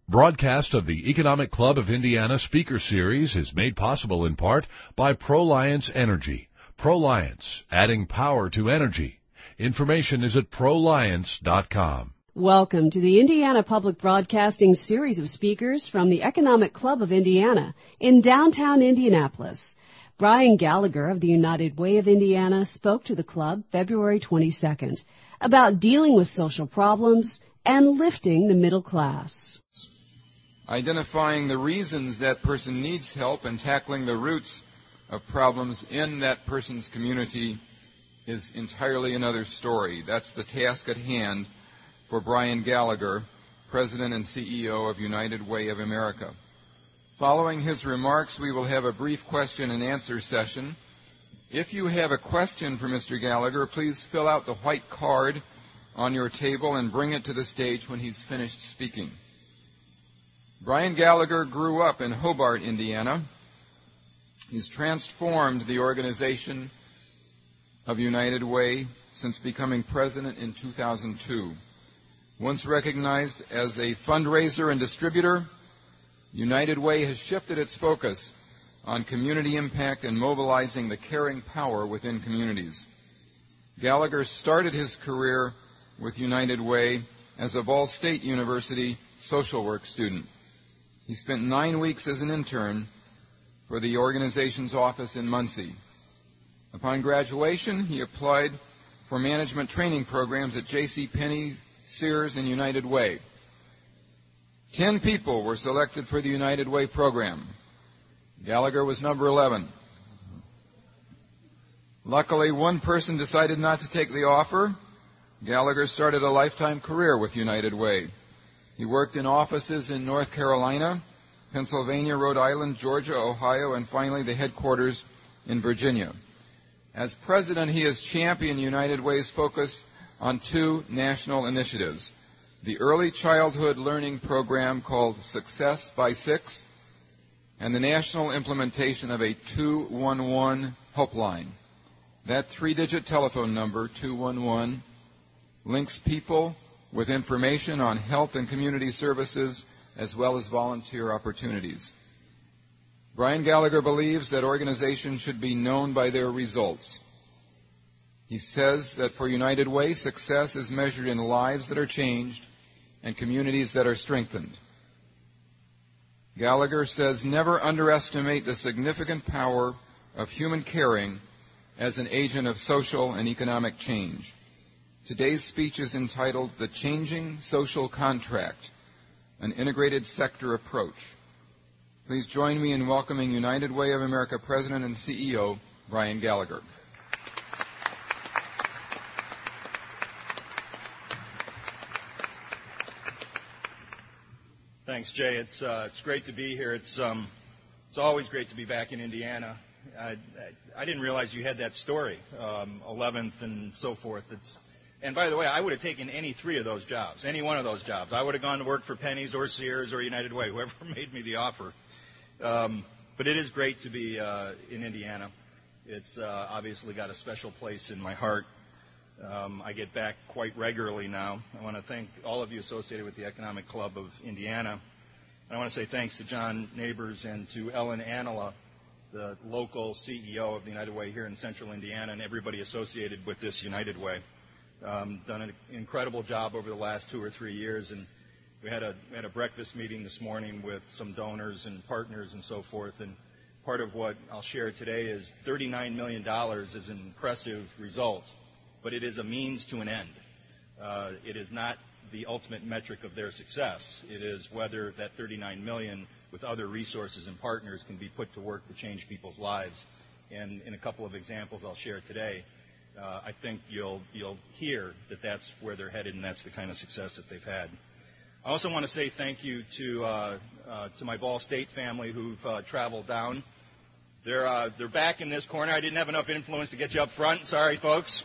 Broadcast of the Economic Club of Indiana Speaker Series is made possible in part by ProLiance Energy. ProLiance, adding power to energy. Information is at proliance.com. Welcome to the Indiana Public Broadcasting series of speakers from the Economic Club of Indiana in downtown Indianapolis. Brian Gallagher of the United Way of Indiana spoke to the club February 22nd about dealing with social problems and lifting the middle class. Identifying the reasons that person needs help and tackling the roots of problems in that person's community is entirely another story. That's the task at hand for Brian Gallagher, President and CEO of United Way of America. Following his remarks, we will have a brief question and answer session. If you have a question for Mr. Gallagher, please fill out the white card on your table and bring it to the stage when he's finished speaking. Brian Gallagher grew up in Hobart, Indiana. He's transformed the organization of United Way since becoming president in 2002. Once recognized as a fundraiser and distributor, United Way has shifted its focus on community impact and mobilizing the caring power within communities. Gallagher started his career with United Way as a Ball State University social work student. He spent 9 weeks as an intern for the organization's office in Muncie. Upon graduation, he applied for management training programs at JCPenney, Sears, and United Way. 10 people were selected for the United Way program. Gallagher was number 11. Luckily, one person decided not to take the offer. Gallagher started a lifetime career with United Way. He worked in offices in North Carolina, Pennsylvania, Rhode Island, Georgia, Ohio, and finally the headquarters in Virginia. As president, he has championed United Way's focus on 2 national initiatives: the Early Childhood Learning Program called Success by 6, and the national implementation of a 211 helpline. That 3-digit telephone number, 211, links people with information on health and community services as well as volunteer opportunities. Brian Gallagher believes that organizations should be known by their results. He says that for United Way, success is measured in lives that are changed and communities that are strengthened. Gallagher says never underestimate the significant power of human caring as an agent of social and economic change. Today's speech is entitled The Changing Social Contract, an Integrated Sector Approach. Please join me in welcoming United Way of America President and CEO, Brian Gallagher. Thanks, Jay. It's great to be here. It's always great to be back in Indiana. I didn't realize you had that story, 11th and so forth. And by the way, I would have taken any 3 of those jobs, any one of those jobs. I would have gone to work for Penny's or Sears or United Way, whoever made me the offer. But it is great to be in Indiana. It's obviously got a special place in my heart. I get back quite regularly now. I want to thank all of you associated with the Economic Club of Indiana. And I want to say thanks to John Neighbors and to Ellen Anala, the local CEO of the United Way here in central Indiana, and everybody associated with this United Way. Done an incredible job over the last 2 or 3 years, and we had a breakfast meeting this morning with some donors and partners and so forth, and part of what I'll share today is $39 million is an impressive result, but it is a means to an end. It is not the ultimate metric of their success. It is whether that $39 million with other resources and partners can be put to work to change people's lives. And in a couple of examples I'll share today, I think you'll hear that that's where they're headed, and that's the kind of success that they've had. I also want to say thank you to my Ball State family who've traveled down. They're back in this corner. I didn't have enough influence to get you up front. Sorry, folks.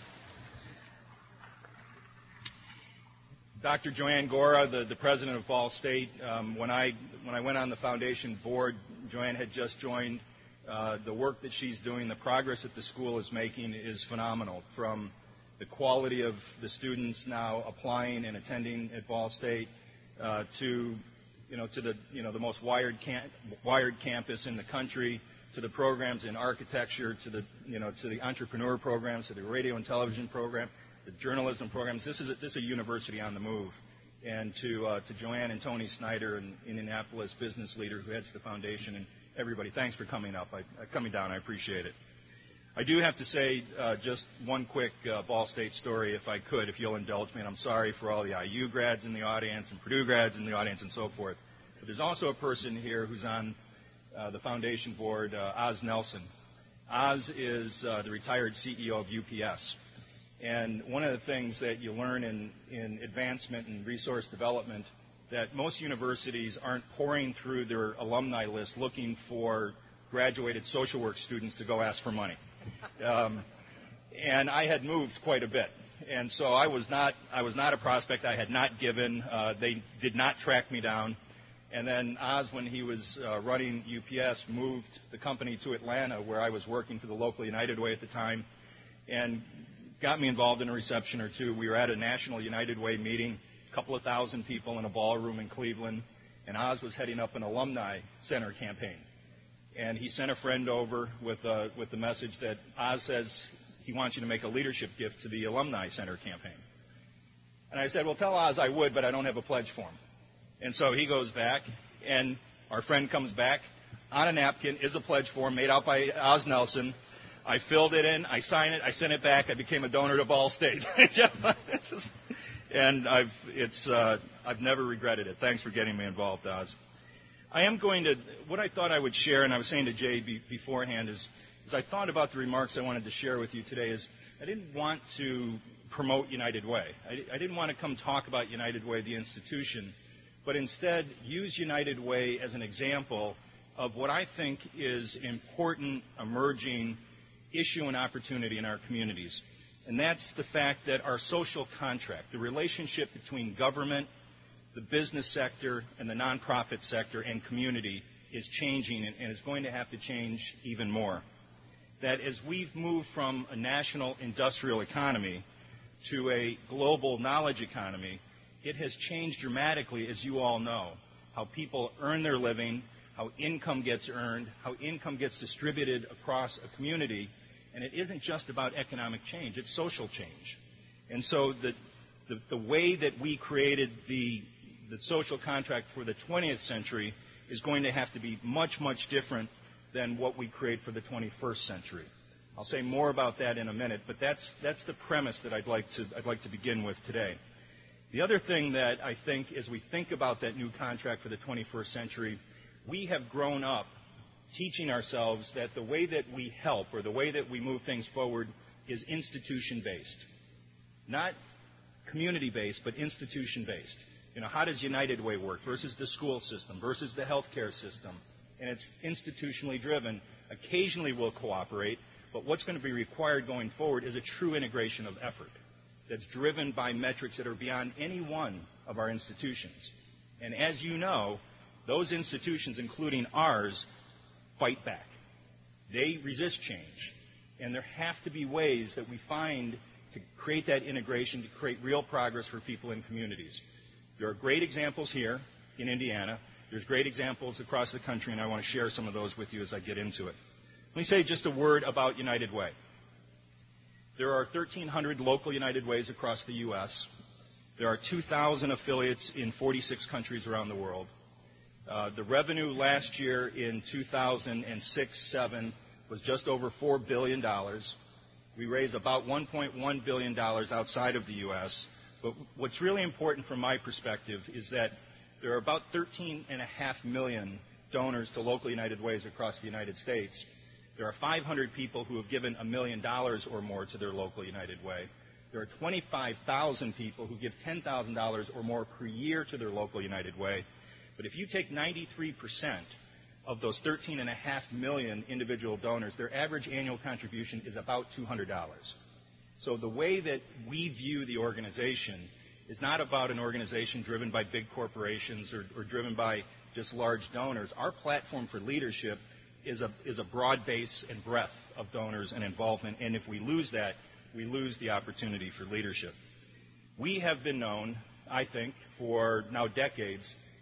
Dr. Joanne Gora, the president of Ball State, when I went on the foundation board, Joanne had just joined. The work that she's doing, the progress that the school is making is phenomenal, from the quality of the students now applying and attending at Ball State to to the most wired campus in the country, to the programs in architecture, to the entrepreneur programs, to the radio and television program, the journalism programs. This is a university on the move. And to Joanne and Tony Snyder, an Indianapolis business leader who heads the foundation, and everybody, thanks for coming down. I appreciate it. I do have to say just one quick Ball State story, if I could, if you'll indulge me. And I'm sorry for all the IU grads in the audience and Purdue grads in the audience and so forth. But there's also a person here who's on the foundation board, Oz Nelson. Oz is the retired CEO of UPS. And one of the things that you learn in advancement and resource development, that most universities aren't pouring through their alumni list looking for graduated social work students to go ask for money. And I had moved quite a bit. And so I was not a prospect. I had not given. They did not track me down. And then Oz, when he was running UPS, moved the company to Atlanta, where I was working for the local United Way at the time, and got me involved in a reception or two. We were at a national United Way meeting, a couple of thousand people in a ballroom in Cleveland, and Oz was heading up an alumni center campaign. And he sent a friend over with the message that Oz says he wants you to make a leadership gift to the alumni center campaign. And I said, well, tell Oz I would, but I don't have a pledge form. And so he goes back, and our friend comes back. On a napkin is a pledge form made out by Oz Nelson. I filled it in, I signed it, I sent it back, I became a donor to Ball State. And I've never regretted it. Thanks for getting me involved, Oz. What I thought I would share, and I was saying to Jay beforehand, is I thought about the remarks I wanted to share with you today, is I didn't want to promote United Way. I didn't want to come talk about United Way, the institution, but instead use United Way as an example of what I think is important emerging issue and opportunity in our communities. And that's the fact that our social contract, the relationship between government, the business sector, and the nonprofit sector and community is changing and is going to have to change even more. That as we've moved from a national industrial economy to a global knowledge economy, it has changed dramatically, as you all know, how people earn their living, how income gets earned, how income gets distributed across a community. And it isn't just about economic change, it's social change. And so the way that we created the social contract for the 20th century is going to have to be much, much different than what we create for the 21st century. I'll say more about that in a minute, but that's the premise that I'd like to begin with today. The other thing that I think, as we think about that new contract for the 21st century, we have grown up teaching ourselves that the way that we help or the way that we move things forward is institution-based. Not community-based, but institution-based. How does United Way work versus the school system versus the healthcare system? And it's institutionally driven. Occasionally we'll cooperate, but what's going to be required going forward is a true integration of effort that's driven by metrics that are beyond any one of our institutions. And as you know, those institutions, including ours, fight back. They resist change. And there have to be ways that we find to create that integration, to create real progress for people in communities. There are great examples here in Indiana. There's great examples across the country, and I want to share some of those with you as I get into it. Let me say just a word about United Way. There are 1,300 local United Ways across the U.S. There are 2,000 affiliates in 46 countries around the world. The revenue last year in 2006-07 was just over $4 billion. We raised about $1.1 billion outside of the U.S. But what's really important from my perspective is that there are about 13.5 million donors to local United Ways across the United States. There are 500 people who have given $1 million or more to their local United Way. There are 25,000 people who give $10,000 or more per year to their local United Way. But if you take 93% of those 13.5 million individual donors, their average annual contribution is about $200. So the way that we view the organization is not about an organization driven by big corporations or driven by just large donors. Our platform for leadership is a broad base and breadth of donors and involvement, and if we lose that, we lose the opportunity for leadership. We have been known, I think, for now decades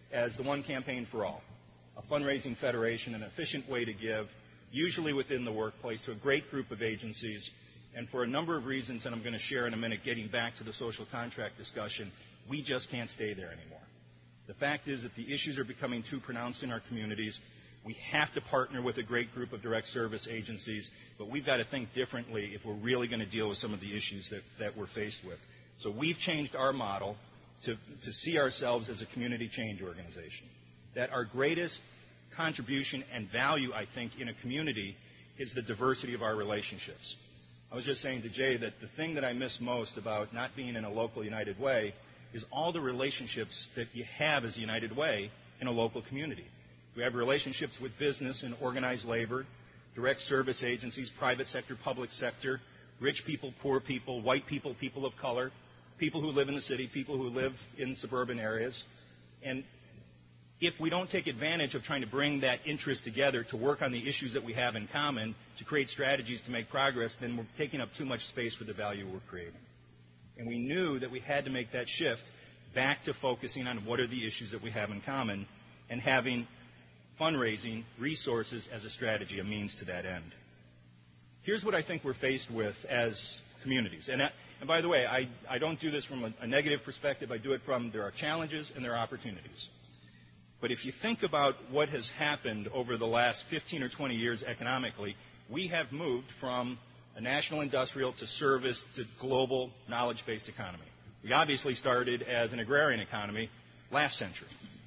as the One Campaign for All, a fundraising federation, an efficient way to give, usually within the workplace, to a great group of agencies. And for a number of reasons that I'm going to share in a minute, getting back to the social contract discussion, we just can't stay there anymore. The fact is that the issues are becoming too pronounced in our communities. We have to partner with a great group of direct service agencies, but we've got to think differently if we're really going to deal with some of the issues that we're faced with. So we've changed our model to see ourselves as a community change organization. That our greatest contribution and value, I think, in a community is the diversity of our relationships. I was just saying to Jay that the thing that I miss most about not being in a local United Way is all the relationships that you have as a United Way in a local community. We have relationships with business and organized labor, direct service agencies, private sector, public sector, rich people, poor people, white people, people of color, people who live in the city, people who live in suburban areas. And if we don't take advantage of trying to bring that interest together to work on the issues that we have in common, to create strategies to make progress, then we're taking up too much space for the value we're creating. And we knew that we had to make that shift back to focusing on what are the issues that we have in common and having fundraising, resources as a strategy, a means to that end. Here's what I think we're faced with as communities. And by the way, I don't do this from a negative perspective. I do it from there are challenges and there are opportunities. But if you think about what has happened over the last 15 or 20 years economically, we have moved from a national industrial to service to global knowledge-based economy. We obviously started as an agrarian economy last century.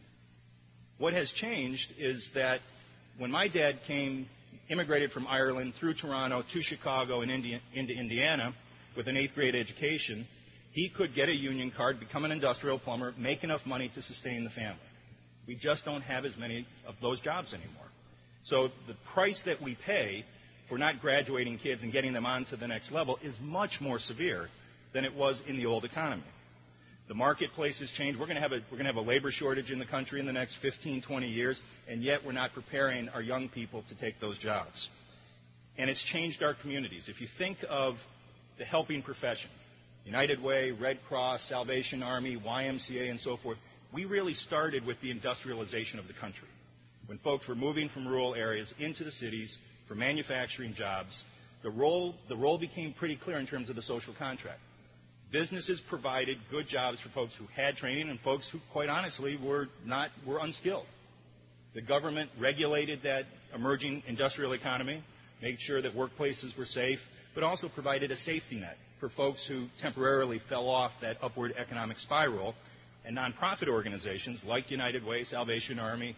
What has changed is that when my dad immigrated from Ireland through Toronto to Chicago and into Indiana with an 8th grade education, he could get a union card, become an industrial plumber, make enough money to sustain the family. We just don't have as many of those jobs anymore. So the price that we pay for not graduating kids and getting them on to the next level is much more severe than it was in the old economy. The marketplace has changed. We're going to have a labor shortage in the country in the next 15, 20 years, and yet we're not preparing our young people to take those jobs. And it's changed our communities. If you think of the helping profession, United Way, Red Cross, Salvation Army, YMCA, and so forth, we really started with the industrialization of the country. When folks were moving from rural areas into the cities for manufacturing jobs, the role became pretty clear in terms of the social contract. Businesses provided good jobs for folks who had training and folks who, quite honestly, were unskilled. The government regulated that emerging industrial economy, made sure that workplaces were safe, but also provided a safety net for folks who temporarily fell off that upward economic spiral. And nonprofit organizations like United Way, Salvation Army,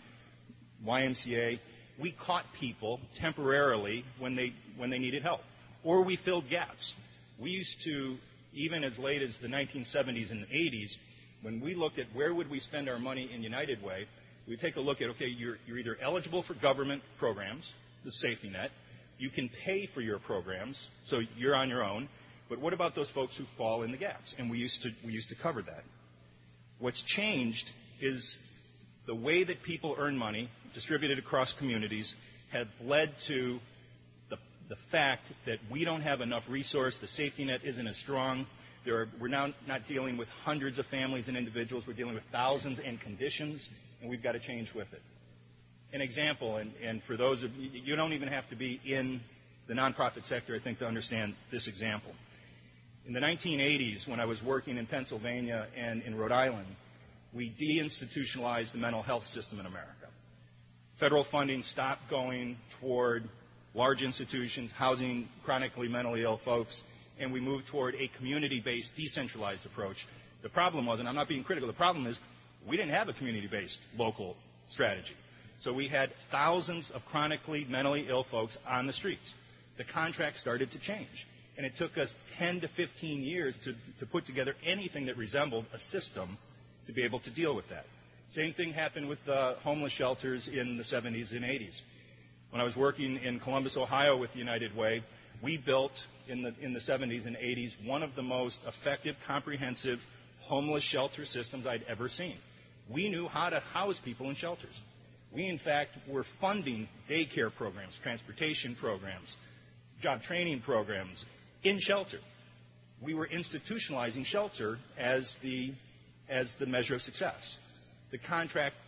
YMCA, we caught people temporarily when they needed help, or we filled gaps. We used to, even as late as the 1970s and 80s, when we looked at where would we spend our money in United Way, we'd take a look at, okay, you're either eligible for government programs, the safety net, you can pay for your programs, so you're on your own, but what about those folks who fall in the gaps? And we used to cover that. What's changed is the way that people earn money, distributed across communities, have led to the fact that we don't have enough resource, the safety net isn't as strong. We're now not dealing with hundreds of families and individuals, we're dealing with thousands and conditions, and we've got to change with it. An example, and for those of you don't even have to be in the nonprofit sector, I think, to understand this example. In the 1980s, when I was working in Pennsylvania and in Rhode Island, we deinstitutionalized the mental health system in America. Federal funding stopped going toward large institutions, housing chronically mentally ill folks, and we moved toward a community-based, decentralized approach. The problem was, and I'm not being critical, the problem is we didn't have a community-based local strategy. So we had thousands of chronically mentally ill folks on the streets. The contract started to change. And it took us 10 to 15 years to put together anything that resembled a system to be able to deal with that. Same thing happened with the homeless shelters in the 70s and 80s. When I was working in Columbus, Ohio with United Way, we built in the 70s and 80s one of the most effective, comprehensive homeless shelter systems I'd ever seen. We knew how to house people in shelters. We, in fact, were funding daycare programs, transportation programs, job training programs in shelter. We were institutionalizing shelter as the measure of success. The contract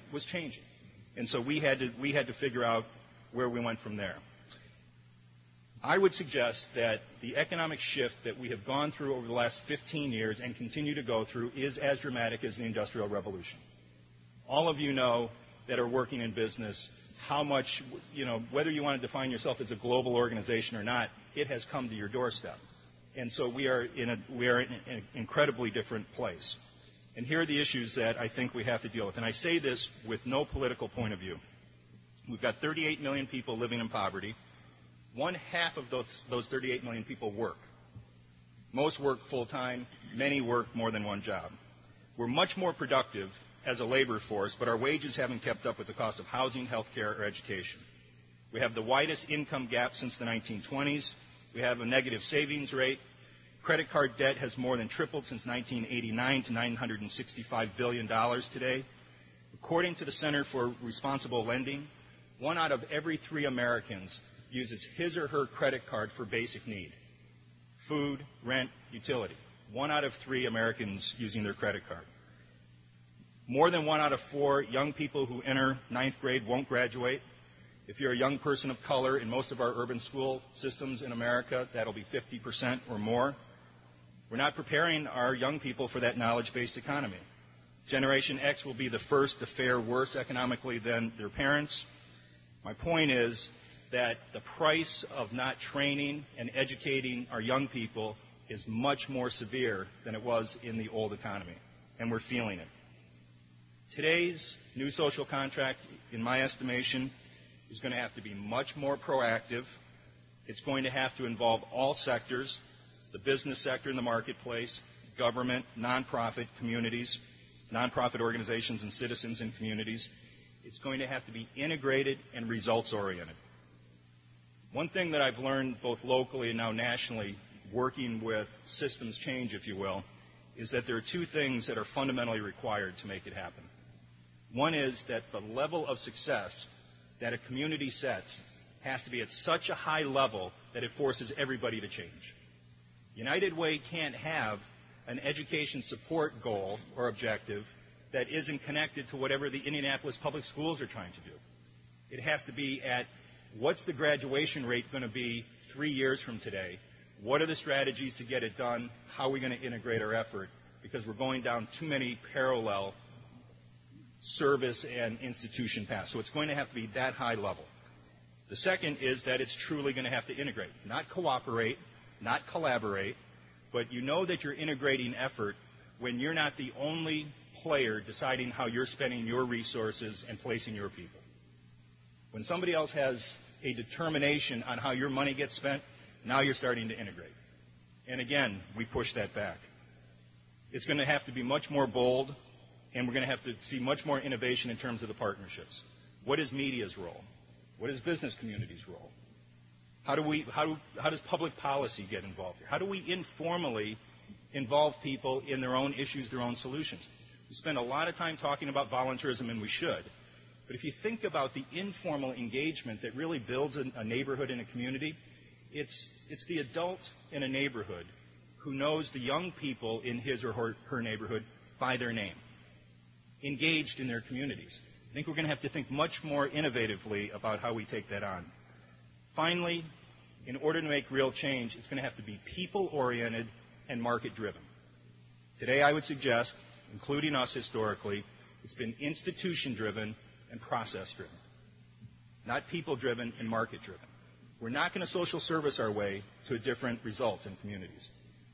was changing. And so we had to figure out where we went from there. I would suggest that the economic shift that we have gone through over the last 15 years and continue to go through is as dramatic as the Industrial Revolution. All of you know that are working in business how much, whether you want to define yourself as a global organization or not, it has come to your doorstep. And so we are in an incredibly different place. And here are the issues that I think we have to deal with. And I say this with no political point of view. We've got 38 million people living in poverty. 1/2 of those 38 million people work. Most work full-time. Many work more than one job. We're much more productive as a labor force, but our wages haven't kept up with the cost of housing, health care, or education. We have the widest income gap since the 1920s. We have a negative savings rate. Credit card debt has more than tripled since 1989 to $965 billion today. According to the Center for Responsible Lending, 1 out of every 3 Americans uses his or her credit card for basic need: food, rent, utility. 1 out of 3 Americans using their credit card. More than 1 out of 4 young people who enter 9th grade won't graduate. If you're a young person of color in most of our urban school systems in America, that'll be 50% or more. We're not preparing our young people for that knowledge-based economy. Generation X will be the first to fare worse economically than their parents. My point is that the price of not training and educating our young people is much more severe than it was in the old economy, and we're feeling it. Today's new social contract, in my estimation, is going to have to be much more proactive. It's going to have to involve all sectors: the business sector and the marketplace, government, nonprofit communities, nonprofit organizations and citizens and communities. It's going to have to be integrated and results-oriented. One thing that I've learned both locally and now nationally, working with systems change, if you will, is that there are 2 things that are fundamentally required to make it happen. One is that the level of success that a community sets has to be at such a high level that it forces everybody to change. United Way can't have an education support goal or objective that isn't connected to whatever the Indianapolis public schools are trying to do. It has to be at what's the graduation rate going to be 3 years from today? What are the strategies to get it done? How are we going to integrate our effort? Because we're going down too many parallel service and institution paths. So it's going to have to be that high level. The second is that it's truly going to have to integrate, not cooperate, not collaborate, but you know that you're integrating effort when you're not the only player deciding how you're spending your resources and placing your people. When somebody else has a determination on how your money gets spent, now you're starting to integrate. And again, we push that back. It's going to have to be much more bold, and we're going to have to see much more innovation in terms of the partnerships. What is media's role? What is business community's role? How does public policy get involved here? How do we informally involve people in their own issues, their own solutions? We spend a lot of time talking about volunteerism, and we should. But if you think about the informal engagement that really builds a neighborhood and a community, it's the adult in a neighborhood who knows the young people in his or her neighborhood by their name, engaged in their communities. I think we're going to have to think much more innovatively about how we take that on. Finally, in order to make real change, it's going to have to be people-oriented and market-driven. Today, I would suggest, including us historically, it's been institution-driven and process-driven, not people-driven and market-driven. We're not going to social service our way to a different result in communities.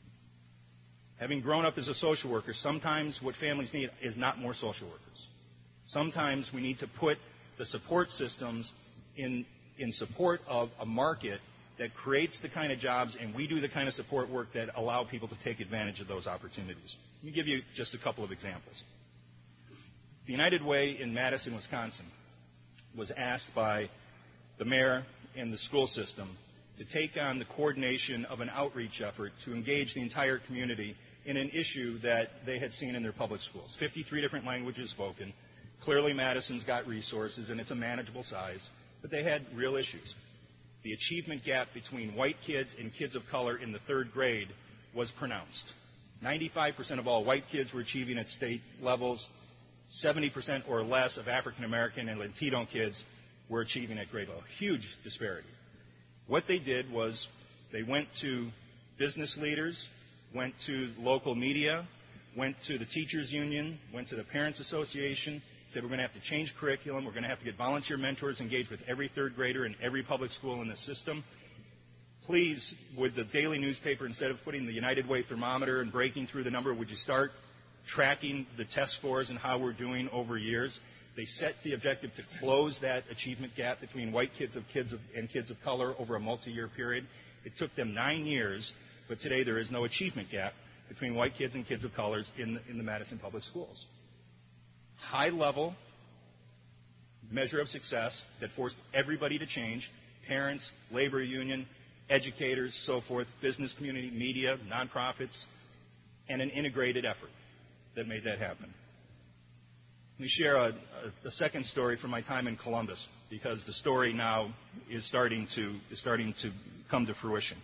Having grown up as a social worker, sometimes what families need is not more social workers. Sometimes we need to put the support systems in support of a market that creates the kind of jobs, and we do the kind of support work that allow people to take advantage of those opportunities. Let me give you just a couple of examples. The United Way in Madison, Wisconsin, was asked by the mayor and the school system to take on the coordination of an outreach effort to engage the entire community in an issue that they had seen in their public schools. 53 different languages spoken. Clearly, Madison's got resources, and it's a manageable size, but they had real issues. The achievement gap between white kids and kids of color in the 3rd grade was pronounced. 95% of all white kids were achieving at state levels. 70% or less of African American and Latino kids were achieving at grade level. Huge disparity. What they did was they went to business leaders, went to local media, went to the teachers union, went to the parents association, said we're going to have to change curriculum, we're going to have to get volunteer mentors engaged with every third grader in every public school in the system. Please, would the daily newspaper, instead of putting the United Way thermometer and breaking through the number, would you start tracking the test scores and how we're doing over years? They set the objective to close that achievement gap between white kids and kids of color over a multi-year period. It took them 9 years, but today there is no achievement gap between white kids and kids of colors in the Madison Public Schools. High-level measure of success that forced everybody to change, parents, labor union, educators, so forth, business community, media, nonprofits, and an integrated effort that made that happen. Let me share a second story from my time in Columbus, because the story now is starting to come to fruition.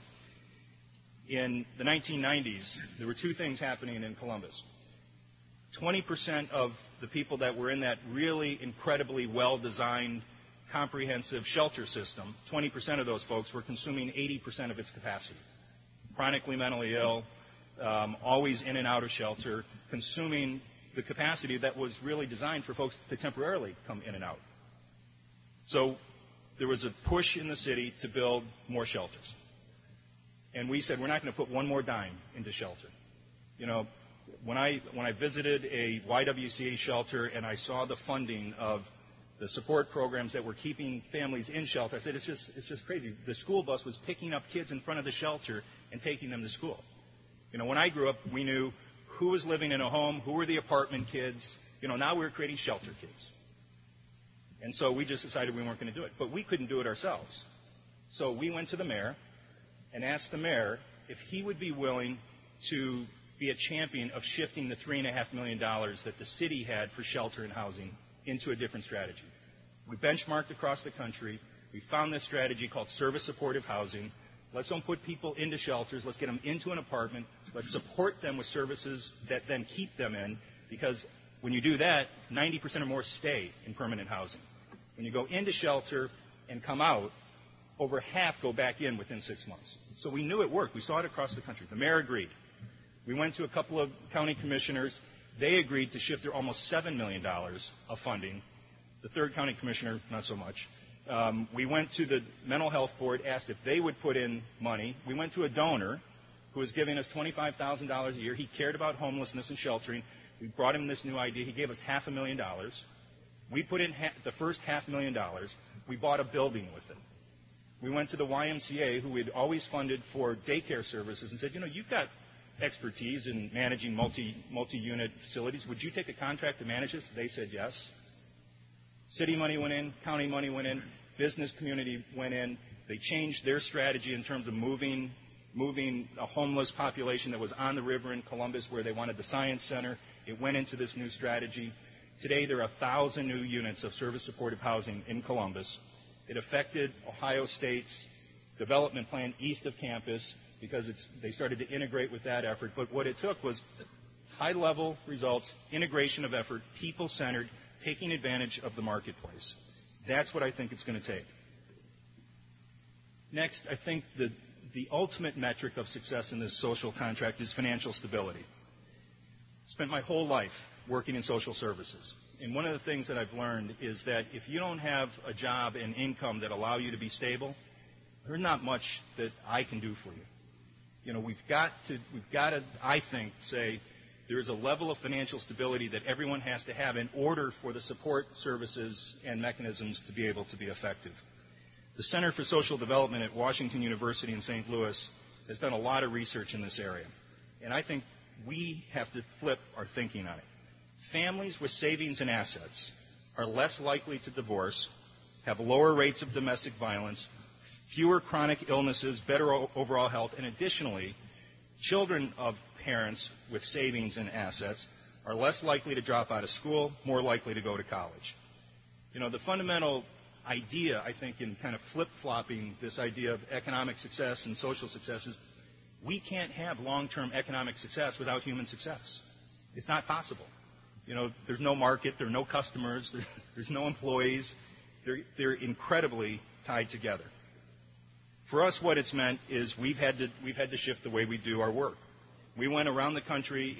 In the 1990s, there were two things happening in Columbus. 20% of the people that were in that really incredibly well-designed, comprehensive shelter system, 20% of those folks were consuming 80% of its capacity. Chronically mentally ill, always in and out of shelter, consuming the capacity that was really designed for folks to temporarily come in and out. So there was a push in the city to build more shelters. And we said, we're not going to put one more dime into shelter. You know, when I visited a YWCA shelter and I saw the funding of the support programs that were keeping families in shelter, I said, it's just crazy. The school bus was picking up kids in front of the shelter and taking them to school. You know, when I grew up, we knew who was living in a home, who were the apartment kids. You know, now we're creating shelter kids. And so we just decided we weren't going to do it. But we couldn't do it ourselves. So we went to the mayor and asked the mayor if he would be willing to be a champion of shifting the $3.5 million that the city had for shelter and housing into a different strategy. We benchmarked across the country. We found this strategy called service supportive housing. Let's don't put people into shelters. Let's get them into an apartment. Let's support them with services that then keep them in, because when you do that, 90% or more stay in permanent housing. When you go into shelter and come out, over half go back in within 6 months. So we knew it worked. We saw it across the country. The mayor agreed. We went to a couple of county commissioners. They agreed to shift their almost $7 million of funding. The third county commissioner, not so much. We went to the mental health board, asked if they would put in money. We went to a donor who was giving us $25,000 a year. He cared about homelessness and sheltering. We brought him this new idea. He gave us $500,000. We put in the first $500,000. We bought a building with it. We went to the YMCA, who we'd always funded for daycare services, and said, you know, you've got expertise in managing multi-unit facilities. Would you take a contract to manage this? They said yes. City money went in, county money went in, business community went in. They changed their strategy in terms of moving a homeless population that was on the river in Columbus, where they wanted the science center. It went into this new strategy. Today there are 1,000 new units of service supportive housing in Columbus. It affected Ohio State's development plan east of campus, because they started to integrate with that effort. But what it took was high-level results, integration of effort, people-centered, taking advantage of the marketplace. That's what I think it's going to take. Next, I think the ultimate metric of success in this social contract is financial stability. I spent my whole life working in social services. And one of the things that I've learned is that if you don't have a job and income that allow you to be stable, there's not much that I can do for you. You know, we've got to, I think, say there is a level of financial stability that everyone has to have in order for the support services and mechanisms to be able to be effective. The Center for Social Development at Washington University in St. Louis has done a lot of research in this area. And I think we have to flip our thinking on it. Families with savings and assets are less likely to divorce, have lower rates of domestic violence, fewer chronic illnesses, better overall health, and additionally, children of parents with savings and assets are less likely to drop out of school, more likely to go to college. You know, the fundamental idea, I think, in kind of flip-flopping this idea of economic success and social success is we can't have long-term economic success without human success. It's not possible. there's no market, there are no customers, there's no employees. They're incredibly tied together. For us, what it's meant is we've had to shift the way we do our work. We went around the country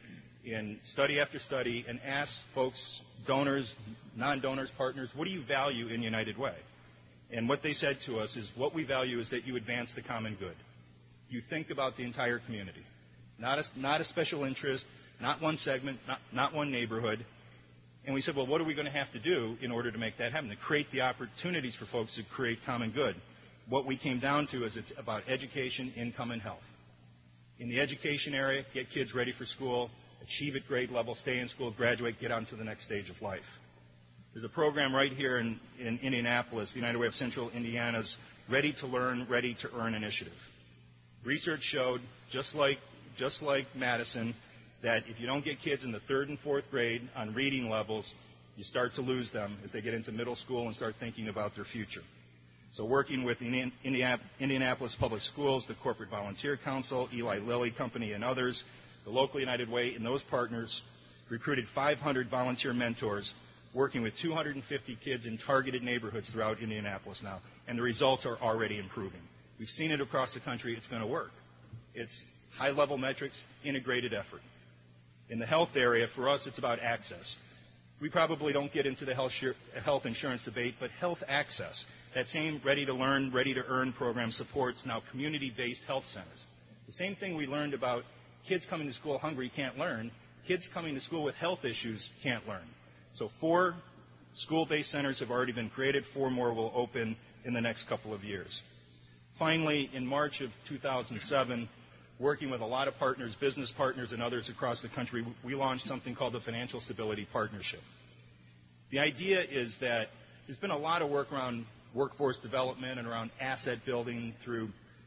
in study after study and asked folks, donors, non-donors, partners, what do you value in United Way? And what they said to us is, what we value is that you advance the common good. You think about the entire community, not a special interest, not one segment, not one neighborhood. And we said, well, what are we going to have to do in order to make that happen, to create the opportunities for folks to create common good? What we came down to is it's about education, income, and health. In the education area, get kids ready for school, achieve at grade level, stay in school, graduate, get on to the next stage of life. There's a program right here in Indianapolis, the United Way of Central Indiana's Ready to Learn, Ready to Earn initiative. Research showed, just like Madison, that if you don't get kids in the 3rd and 4th grade on reading levels, you start to lose them as they get into middle school and start thinking about their future. So working with the Indianapolis Public Schools, the Corporate Volunteer Council, Eli Lilly Company, and others, the local United Way and those partners recruited 500 volunteer mentors working with 250 kids in targeted neighborhoods throughout Indianapolis now, and the results are already improving. We've seen it across the country. It's going to work. It's high-level metrics, integrated effort. In the health area, for us, it's about access. We probably don't get into the health insurance debate, but health access, that same Ready to Learn, Ready to Earn program supports now community-based health centers. The same thing we learned about kids coming to school hungry can't learn, kids coming to school with health issues can't learn. So 4 school-based centers have already been created. 4 more will open in the next couple of years. Finally, in March of 2007, working with a lot of partners, business partners and others across the country, we launched something called the Financial Stability Partnership. The idea is that there's been a lot of work around workforce development and around asset building through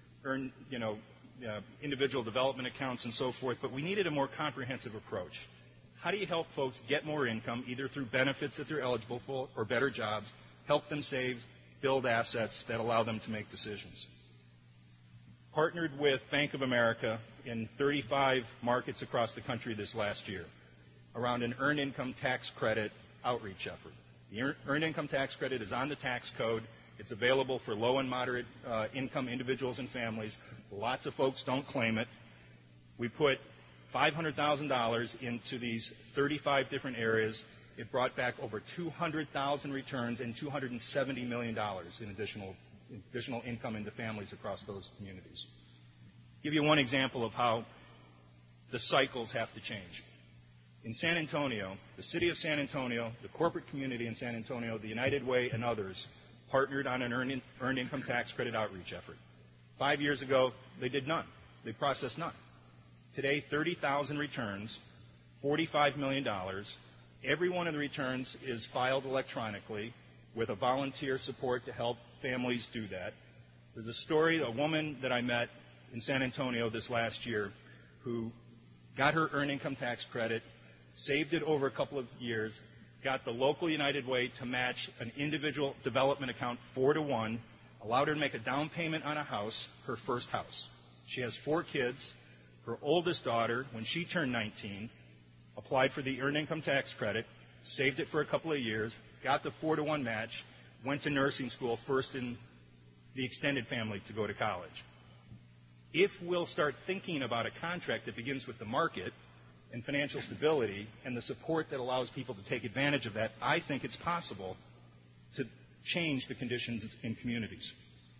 individual development accounts and so forth, but we needed a more comprehensive approach. How do you help folks get more income, either through benefits that they're eligible for or better jobs, help them save, build assets that allow them to make decisions? Partnered with Bank of America in 35 markets across the country this last year around an earned income tax credit outreach effort. The earned income tax credit is on the tax code. It's available for low and moderate income individuals and families. Lots of folks don't claim it. We put $500,000 into these 35 different areas. It brought back over 200,000 returns and $270 million in additional income into families across those communities. Give you one example of how the cycles have to change. In San Antonio, the city of San Antonio, the corporate community in San Antonio, the United Way, and others partnered on an earned income tax credit outreach effort. 5 years ago, they did none. They processed none. Today, 30,000 returns, $45 million. Every one of the returns is filed electronically with a volunteer support to help families do that. There's a story, a woman that I met in San Antonio this last year who got her earned income tax credit, saved it over a couple of years, got the local United Way to match an individual development account 4-to-1, allowed her to make a down payment on a house, her first house. She has 4 kids. Her oldest daughter, when she turned 19, applied for the earned income tax credit, saved it for a couple of years, got the 4-to-1 match, went to nursing school, first in the extended family to go to college. If we'll start thinking about a contract that begins with the market and financial stability and the support that allows people to take advantage of that, I think it's possible to change the conditions in communities.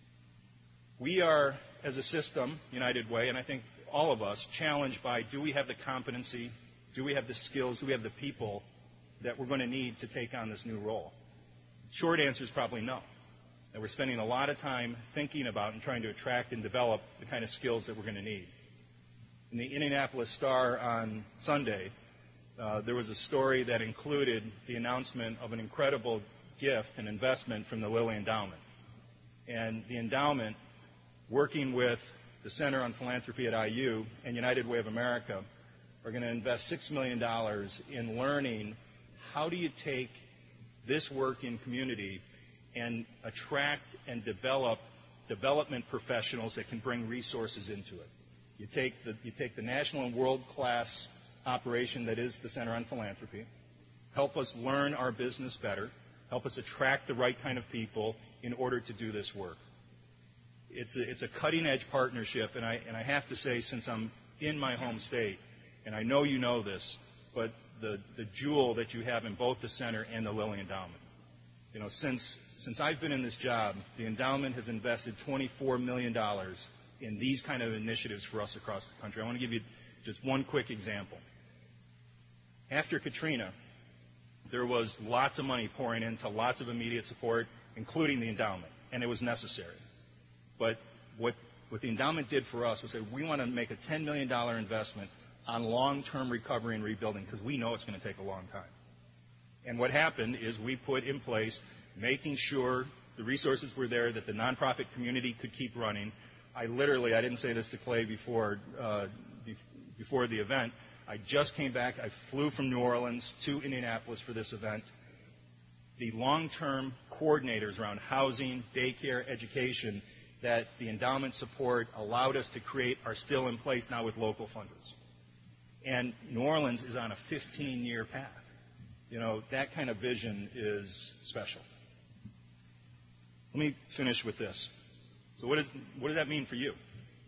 We are, as a system, United Way, and I think all of us, challenged by, do we have the competency, do we have the skills, do we have the people that we're going to need to take on this new role? Short answer is probably no. And we're spending a lot of time thinking about and trying to attract and develop the kind of skills that we're going to need. In the Indianapolis Star on Sunday, there was a story that included the announcement of an incredible gift and investment from the Lilly Endowment. And the endowment, working with the Center on Philanthropy at IU and United Way of America, are going to invest $6 million in learning how do you take this work in community and attract and develop development professionals that can bring resources into it. You take the national and world-class operation that is the Center on Philanthropy, help us learn our business better, help us attract the right kind of people in order to do this work. It's a cutting-edge partnership, and I have to say, since I'm in my home state, and I know you know this, but the jewel that you have in both the center and the Lilly Endowment. You know, since I've been in this job, the endowment has invested $24 million in these kind of initiatives for us across the country. I want to give you just one quick example. After Katrina, there was lots of money pouring into lots of immediate support, including the endowment, and it was necessary. But what the endowment did for us was say, we want to make a $10 million investment on long-term recovery and rebuilding because we know it's going to take a long time. And what happened is we put in place making sure the resources were there, that the nonprofit community could keep running. I didn't say this to Clay before the event. I just came back. I flew from New Orleans to Indianapolis for this event. The long-term coordinators around housing, daycare, education that the endowment support allowed us to create are still in place now with local funders. And New Orleans is on a 15-year path. You know, that kind of vision is special. Let me finish with this. So what does that mean for you?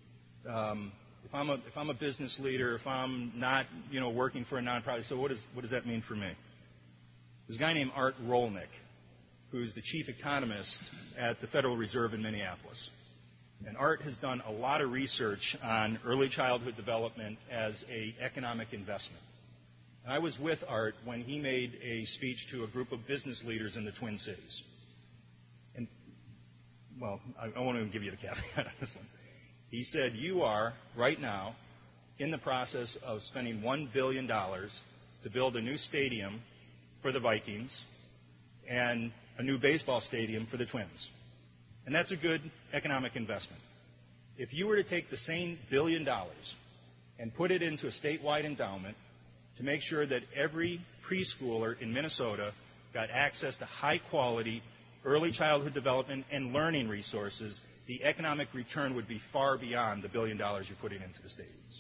If I'm a business leader, if I'm not, working for a nonprofit, so what does that mean for me? There's a guy named Art Rolnick, who's the chief economist at the Federal Reserve in Minneapolis. And Art has done a lot of research on early childhood development as an economic investment. And I was with Art when he made a speech to a group of business leaders in the Twin Cities. And, well, I won't even give you the caveat on this one. He said, you are, right now, in the process of spending $1 billion to build a new stadium for the Vikings and a new baseball stadium for the Twins. And that's a good economic investment. If you were to take the same $1 billion and put it into a statewide endowment to make sure that every preschooler in Minnesota got access to high-quality early childhood development and learning resources, the economic return would be far beyond the $1 billion you're putting into the stadiums.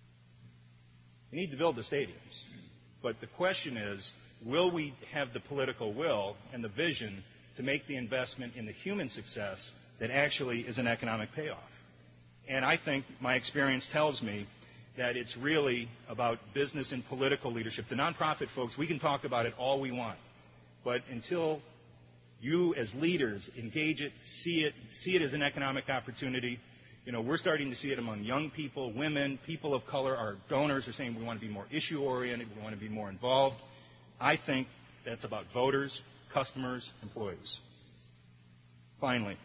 We need to build the stadiums. But the question is, will we have the political will and the vision to make the investment in the human success that actually is an economic payoff? And I think my experience tells me that it's really about business and political leadership. The nonprofit folks, we can talk about it all we want. But until you as leaders engage it, see it as an economic opportunity, we're starting to see it among young people, women, people of color. Our donors are saying we want to be more issue-oriented, we want to be more involved. I think that's about voters, customers, employees. Finally,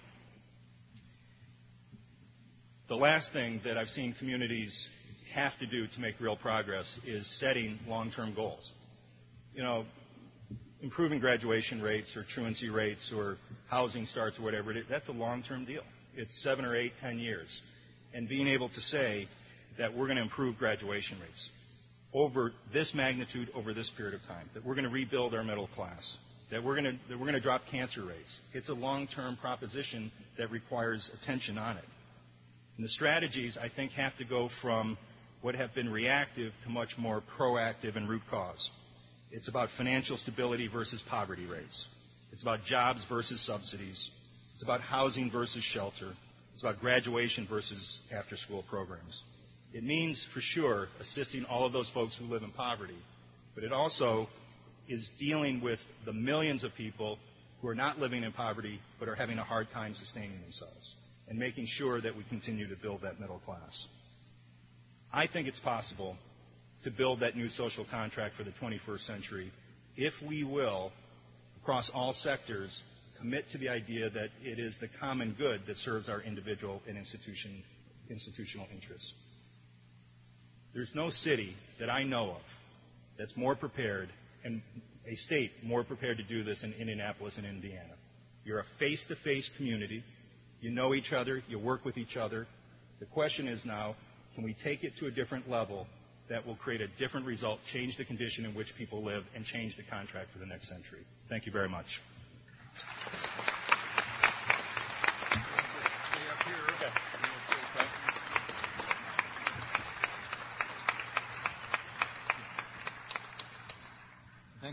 the last thing that I've seen communities have to do to make real progress is setting long-term goals. Improving graduation rates or truancy rates or housing starts or whatever it is, that's a long-term deal. It's 7 or 8, 10 years. And being able to say that we're going to improve graduation rates over this magnitude, over this period of time, that we're going to rebuild our middle class, that we're going to drop cancer rates. It's a long-term proposition that requires attention on it. And the strategies, I think, have to go from what have been reactive to much more proactive and root cause. It's about financial stability versus poverty rates. It's about jobs versus subsidies. It's about housing versus shelter. It's about graduation versus after-school programs. It means, for sure, assisting all of those folks who live in poverty, but it also is dealing with the millions of people who are not living in poverty but are having a hard time sustaining themselves and making sure that we continue to build that middle class. I think it's possible to build that new social contract for the 21st century if we will, across all sectors, commit to the idea that it is the common good that serves our individual and institutional interests. There's no city that I know of that's more prepared and a state more prepared to do this than Indianapolis and Indiana. You're a face-to-face community. You know each other. You work with each other. The question is now, can we take it to a different level that will create a different result, change the condition in which people live, and change the contract for the next century? Thank you very much.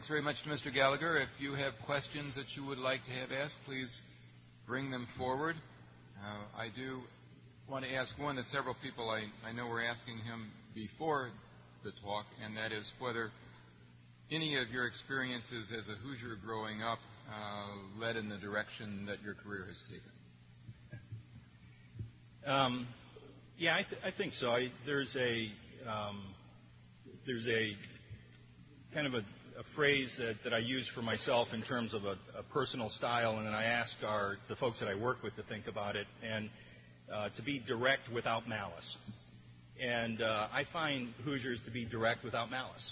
very much to Mr. Gallagher. If you have questions that you would like to have asked, please bring them forward. I do want to ask one that several people I know were asking him before the talk, and that is whether any of your experiences as a Hoosier growing up led in the direction that your career has taken. Yeah, I think so. There's a kind of a phrase that I use for myself in terms of a personal style, and then I ask the folks that I work with to think about it, and to be direct without malice. And I find Hoosiers to be direct without malice.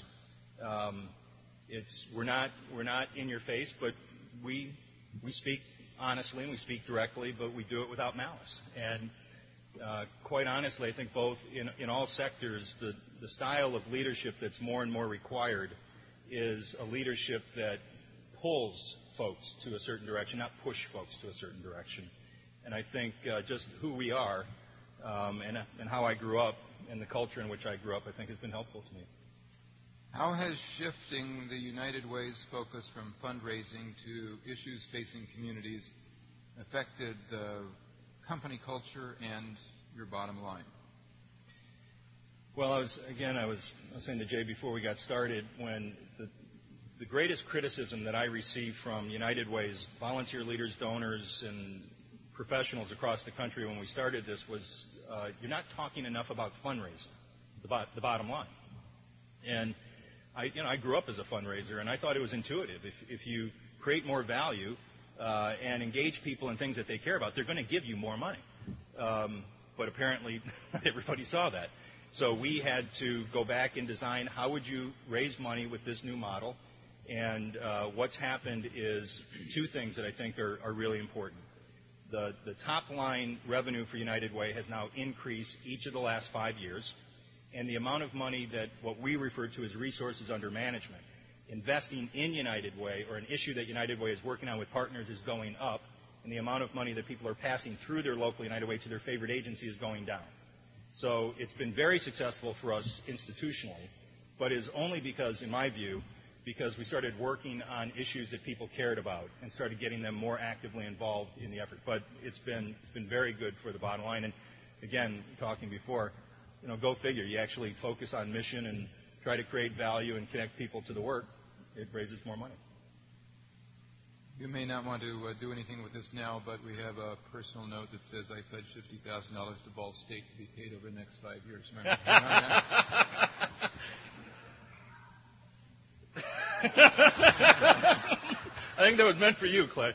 We're not in your face, but we speak honestly and we speak directly, but we do it without malice. And quite honestly, I think both in all sectors, the style of leadership that's more and more required is a leadership that pulls folks to a certain direction, not push folks to a certain direction. And I think just who we are and how I grew up and the culture in which I grew up, I think has been helpful to me. How has shifting the United Way's focus from fundraising to issues facing communities affected the company culture and your bottom line? Well, I was saying to Jay before we got started, when the greatest criticism that I received from United Way's volunteer leaders, donors, and professionals across the country when we started this was, you're not talking enough about fundraising, the bottom line. And I grew up as a fundraiser, and I thought it was intuitive. If you create more value and engage people in things that they care about, they're going to give you more money. But apparently, not everybody saw that. So we had to go back and design how would you raise money with this new model. And what's happened is two things that I think are really important. The top line revenue for United Way has now increased each of the last 5 years. And the amount of money that what we refer to as resources under management, investing in United Way or an issue that United Way is working on with partners is going up. And the amount of money that people are passing through their local United Way to their favorite agency is going down. So it's been very successful for us institutionally, but it is only because, in my view, because we started working on issues that people cared about and started getting them more actively involved in the effort. But it's been very good for the bottom line. And again, talking before, go figure. You actually focus on mission and try to create value and connect people to the work. It raises more money. You may not want to do anything with this now, but we have a personal note that says I pledge $50,000 to Ball State to be paid over the next 5 years. Remember that? I think that was meant for you, Clay.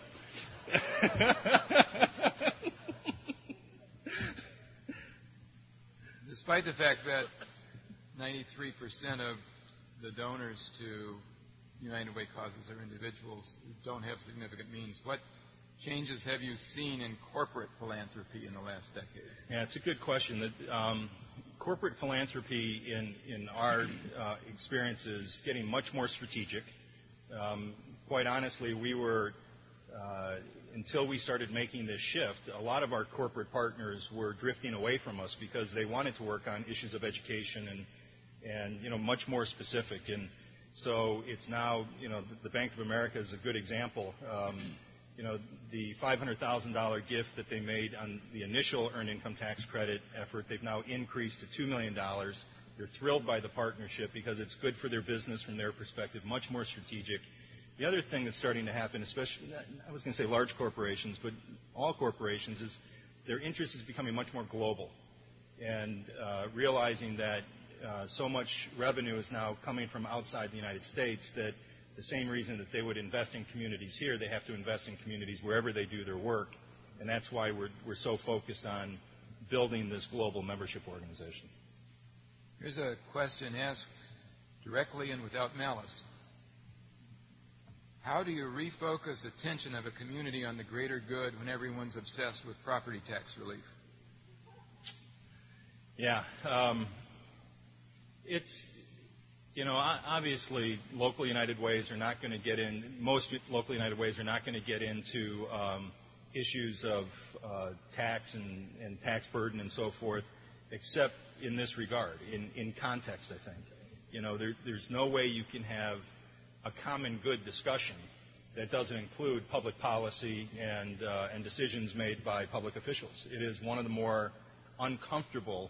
Despite the fact that 93% of the donors to United Way causes are individuals who don't have significant means, what changes have you seen in corporate philanthropy in the last decade? Yeah, it's a good question. Corporate philanthropy in our experience is getting much more strategic. Quite honestly, we were, until we started making this shift, a lot of our corporate partners were drifting away from us because they wanted to work on issues of education and much more specific. And so it's now, the Bank of America is a good example. The $500,000 gift that they made on the initial earned income tax credit effort, they've now increased to $2 million. They're thrilled by the partnership because it's good for their business from their perspective, much more strategic. The other thing that's starting to happen, especially, I was going to say large corporations, but all corporations, is their interest is becoming much more global and realizing that so much revenue is now coming from outside the United States that the same reason that they would invest in communities here, they have to invest in communities wherever they do their work. And that's why we're so focused on building this global membership organization. Here's a question asked directly and without malice. How do you refocus attention of a community on the greater good when everyone's obsessed with property tax relief? Yeah. It's, obviously local United Ways are not going to get in, most local United Ways are not going to get into issues of tax and tax burden and so forth, except in this regard, in context, I think. There's no way you can have a common good discussion that doesn't include public policy and decisions made by public officials. It is one of the more uncomfortable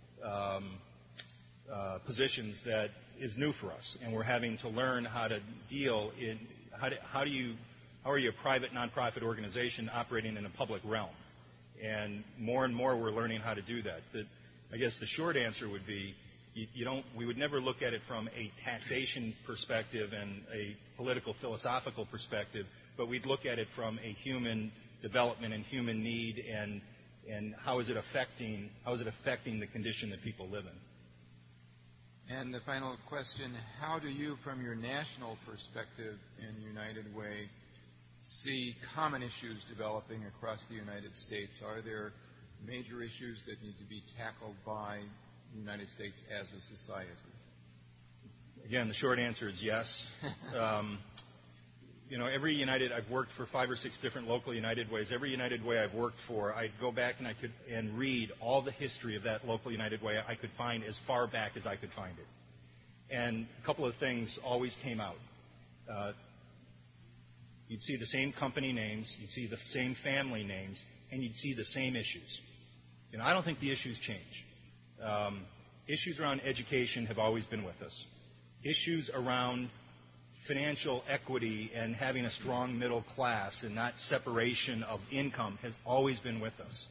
positions that is new for us, and we're having to learn how to deal in how are you a private nonprofit organization operating in a public realm, and more we're learning how to do that. I guess the short answer would be we would never look at it from a taxation perspective and a political philosophical perspective, but we'd look at it from a human development and human need and how is it affecting the condition that people live in. And the final question, how do you, from your national perspective in United Way, see common issues developing across the United States? Are there major issues that need to be tackled by the United States as a society? Again, the short answer is yes. Every I've worked for 5 or 6 different local United Ways. Every United Way I've worked for, I'd go back and read all the history of that local United Way I could find as far back as I could find it. And a couple of things always came out. You'd see the same company names, you'd see the same family names, and you'd see the same issues. I don't think the issues change. Issues around education have always been with us. Issues around financial equity and having a strong middle class and not separation of income has always been with us.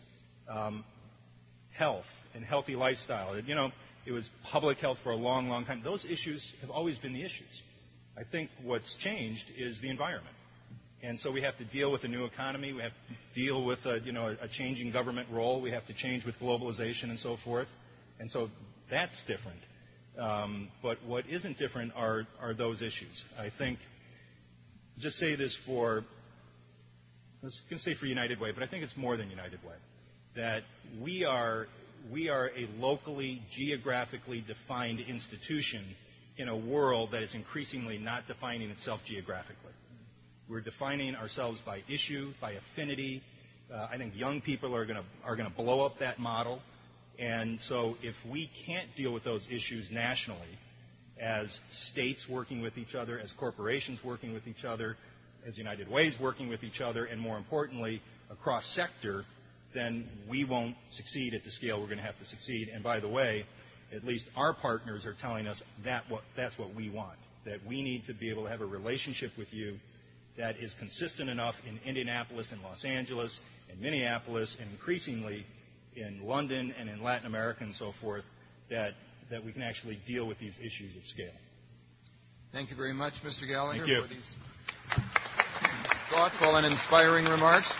Health and healthy lifestyle. It was public health for a long, long time. Those issues have always been the issues. I think what's changed is the environment. And so we have to deal with a new economy. We have to deal with a changing government role. We have to change with globalization and so forth. And so that's different. But what isn't different are those issues. I think, just say this I was going to say for United Way, but I think it's more than United Way, that we are a locally, geographically defined institution in a world that is increasingly not defining itself geographically. We're defining ourselves by issue, by affinity. I think young people are going to blow up that model. And so if we can't deal with those issues nationally, as states working with each other, as corporations working with each other, as United Ways working with each other, and more importantly, across sector, then we won't succeed at the scale we're going to have to succeed. And by the way, at least our partners are telling us that's what we want, that we need to be able to have a relationship with you that is consistent enough in Indianapolis and Los Angeles and Minneapolis and increasingly in London and in Latin America and so forth, that we can actually deal with these issues at scale. Thank you very much, Mr. Gallagher, for these thoughtful and inspiring remarks.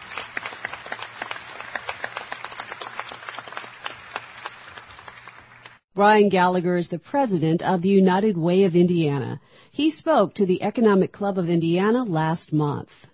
Brian Gallagher is the president of the United Way of Indiana. He spoke to the Economic Club of Indiana last month.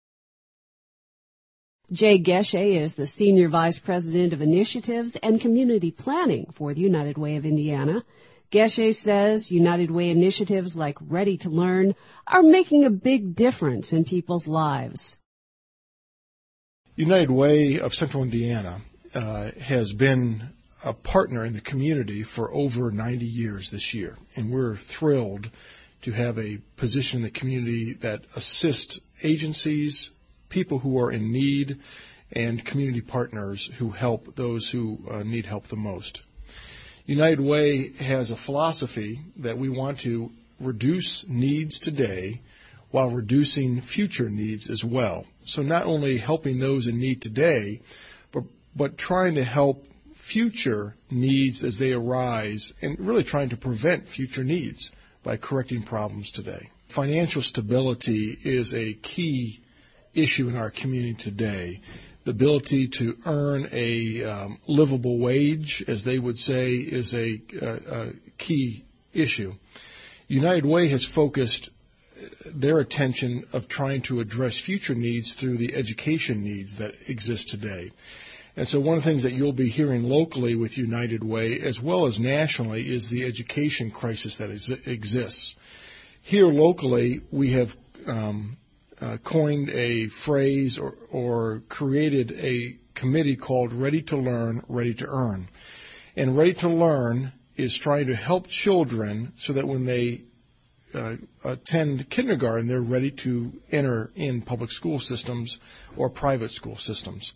Jay Geshe is the Senior Vice President of Initiatives and Community Planning for the United Way of Indiana. Geshe says United Way initiatives like Ready to Learn are making a big difference in people's lives. United Way of Central Indiana has been a partner in the community for over 90 years this year, and we're thrilled to have a position in the community that assists agencies, people who are in need, and community partners who help those who need help the most. United Way has a philosophy that we want to reduce needs today while reducing future needs as well. So not only helping those in need today, but trying to help future needs as they arise and really trying to prevent future needs by correcting problems today. Financial stability is a key issue in our community today. The ability to earn a livable wage, as they would say, is a key issue. United Way has focused their attention of trying to address future needs through the education needs that exist today. And so one of the things that you'll be hearing locally with United Way, as well as nationally, is the education crisis that exists. Here locally, we have coined a phrase or created a committee called Ready to Learn, Ready to Earn. And Ready to Learn is trying to help children so that when they attend kindergarten, they're ready to enter in public school systems or private school systems.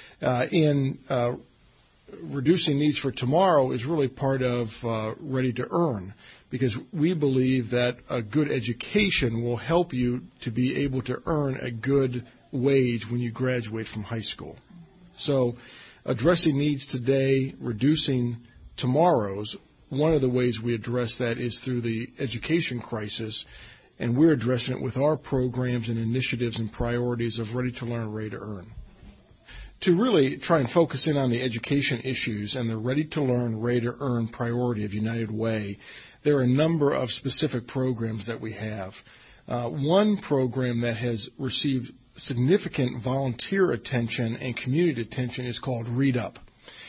In reducing needs for tomorrow is really part of Ready to Earn, because we believe that a good education will help you to be able to earn a good wage when you graduate from high school. So addressing needs today, reducing tomorrow's, one of the ways we address that is through the education crisis, and we're addressing it with our programs and initiatives and priorities of Ready to Learn, Ready to Earn. To really try and focus in on the education issues and the Ready to Learn, Ready to Earn priority of United Way, there are a number of specific programs that we have. One program that has received significant volunteer attention and community attention is called Read Up.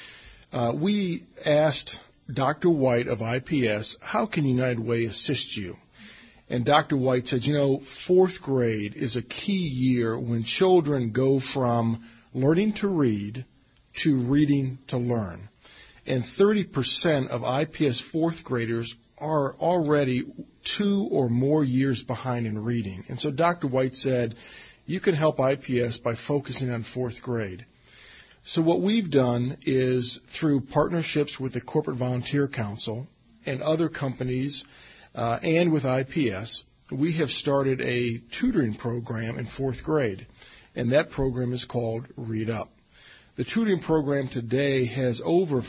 We asked Dr. White of IPS, how can United Way assist you? And Dr. White said, fourth grade is a key year when children go from learning to read to reading to learn. And 30% of IPS fourth graders are already 2 or more years behind in reading. And so Dr. White said, you can help IPS by focusing on fourth grade. So what we've done is, through partnerships with the Corporate Volunteer Council and other companies and with IPS, we have started a tutoring program in fourth grade, and that program is called Read Up. The tutoring program today has over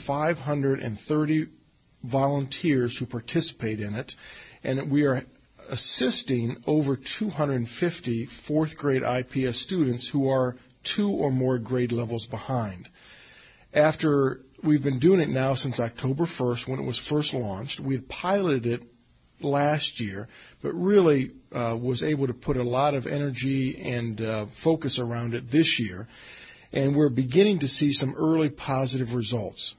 530 volunteers who participate in it, and we are assisting over 250 fourth grade IPS students who are 2 or more grade levels behind. After we've been doing it now since October 1st, when it was first launched, we had piloted it last year, but really was able to put a lot of energy and focus around it this year, and we're beginning to see some early positive results.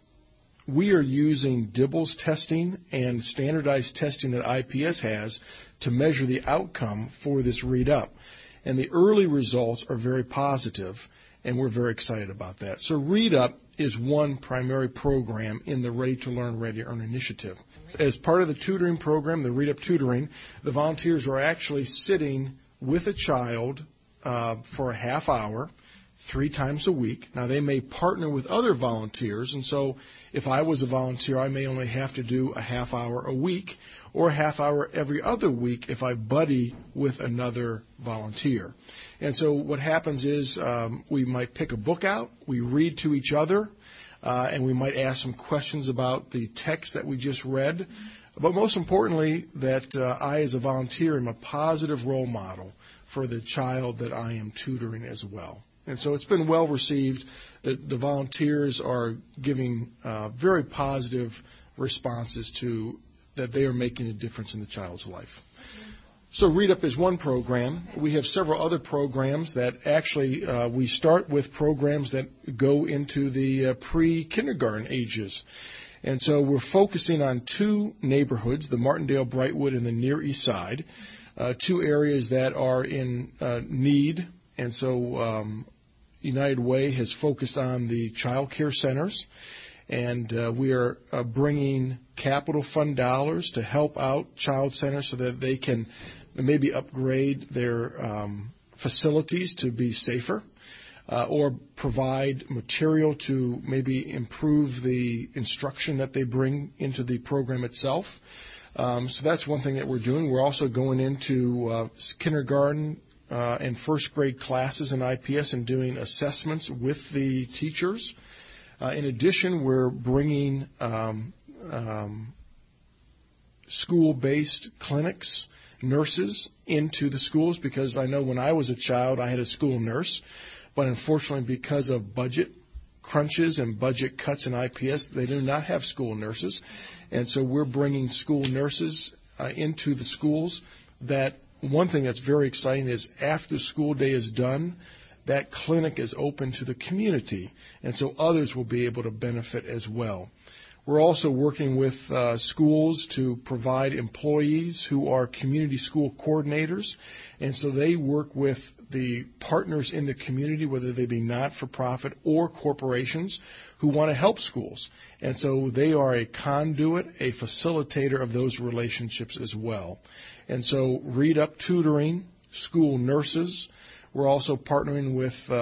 We are using DIBELS testing and standardized testing that IPS has to measure the outcome for this Read Up. And the early results are very positive, and we're very excited about that. So Read Up is one primary program in the Ready to Learn, Ready to Earn initiative. As part of the tutoring program, the Read Up tutoring, the volunteers are actually sitting with a child for a half hour 3 times a week. Now, they may partner with other volunteers, and so if I was a volunteer, I may only have to do a half hour a week or a half hour every other week if I buddy with another volunteer. And so what happens is we might pick a book out, we read to each other, and we might ask some questions about the text that we just read. But most importantly, that I as a volunteer am a positive role model for the child that I am tutoring as well. And so it's been well received. The volunteers are giving very positive responses to that they are making a difference in the child's life. So Read Up is one program. We have several other programs that actually we start with programs that go into the pre-kindergarten ages. And so we're focusing on 2 neighborhoods, the Martindale Brightwood and the Near East Side, 2 areas that are in need. And so United Way has focused on the child care centers, and we are bringing capital fund dollars to help out child centers so that they can maybe upgrade their facilities to be safer, or provide material to maybe improve the instruction that they bring into the program itself. So that's one thing that we're doing. We're also going into kindergarten and first grade classes in IPS and doing assessments with the teachers. In addition, we're bringing school-based clinics, nurses into the schools, because I know when I was a child I had a school nurse, but unfortunately because of budget crunches and budget cuts in IPS, they do not have school nurses. And so we're bringing school nurses into the schools. That one thing that's very exciting is after school day is done, that clinic is open to the community, and so others will be able to benefit as well. We're also working with schools to provide employees who are community school coordinators, and so they work with the partners in the community, whether they be not-for-profit or corporations, who want to help schools. And so they are a conduit, a facilitator of those relationships as well. And so Read Up Tutoring, school nurses. We're also partnering with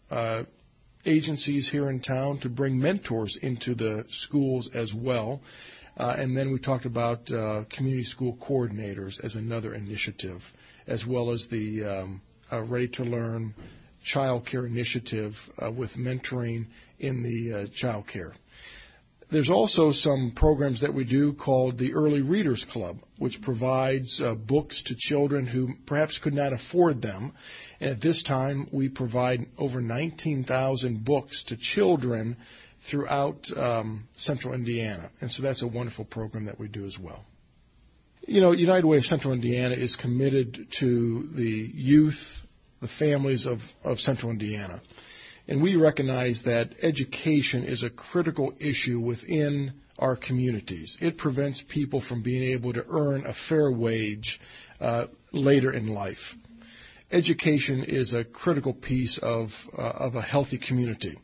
agencies here in town to bring mentors into the schools as well. And then we talked about community school coordinators as another initiative, as well as the Ready to Learn child care initiative with mentoring in the child care. There's also some programs that we do called the Early Readers Club, which provides books to children who perhaps could not afford them. And at this time, we provide over 19,000 books to children throughout Central Indiana. And so that's a wonderful program that we do as well. You know, United Way of Central Indiana is committed to the youth, the families of Central Indiana. And we recognize that education is a critical issue within our communities. It prevents people from being able to earn a fair wage later in life. Education is a critical piece of a healthy community.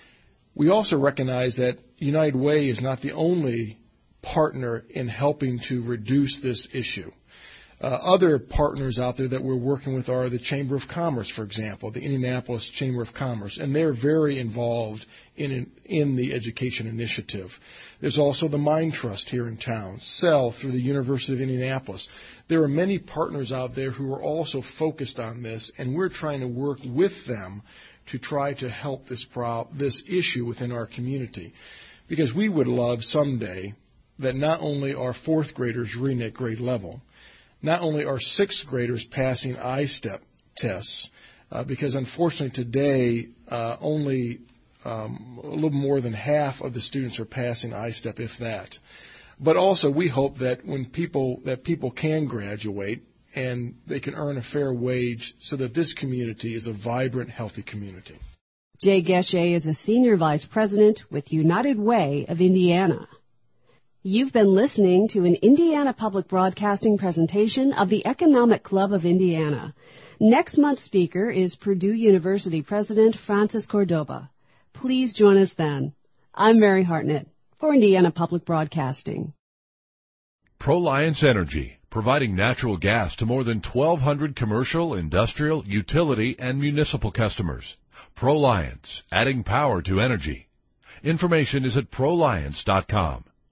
We also recognize that United Way is not the only partner in helping to reduce this issue. Other partners out there that we're working with are the Chamber of Commerce, for example, the Indianapolis Chamber of Commerce, and they're very involved in the education initiative. There's also the Mind Trust here in town, SEL through the University of Indianapolis. There are many partners out there who are also focused on this, and we're trying to work with them to try to help this issue within our community. Because we would love someday that not only are fourth graders reading at grade level, not only are sixth graders passing ISTEP tests, because unfortunately today only a little more than half of the students are passing ISTEP, if that. But also we hope that people can graduate and they can earn a fair wage so that this community is a vibrant, healthy community. Jay Geshe is a Senior Vice President with United Way of Indiana. You've been listening to an Indiana Public Broadcasting presentation of the Economic Club of Indiana. Next month's speaker is Purdue University President Francis Cordoba. Please join us then. I'm Mary Hartnett for Indiana Public Broadcasting. ProLiance Energy, providing natural gas to more than 1,200 commercial, industrial, utility, and municipal customers. ProLiance, adding power to energy. Information is at proliance.com.